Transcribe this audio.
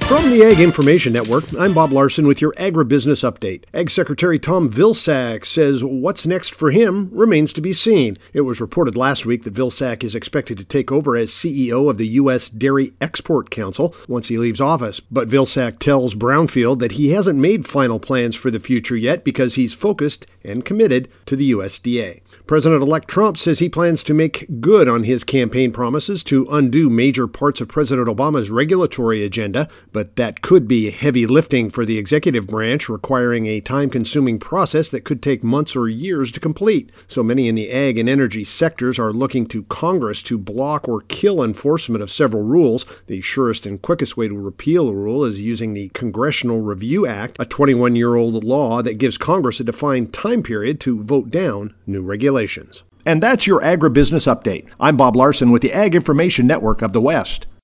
From the Ag Information Network, I'm Bob Larson with your Agribusiness Update. Ag Secretary Tom Vilsack says what's next for him remains to be seen. It was reported last week that Vilsack is expected to take over as CEO of the U.S. Dairy Export Council once he leaves office. But Vilsack tells Brownfield that he hasn't made final plans for the future yet because he's focused and committed to the USDA. President-elect Trump says he plans to make good on his campaign promises to undo major parts of President Obama's regulatory agenda, but that could be heavy lifting for the executive branch, requiring a time-consuming process that could take months or years to complete. So many in the ag and energy sectors are looking to Congress to block or kill enforcement of several rules. The surest and quickest way to repeal a rule is using the Congressional Review Act, a 21-year-old law that gives Congress a defined time period to vote down new regulations. And that's your Agribusiness Update. I'm Bob Larson with the Ag Information Network of the West.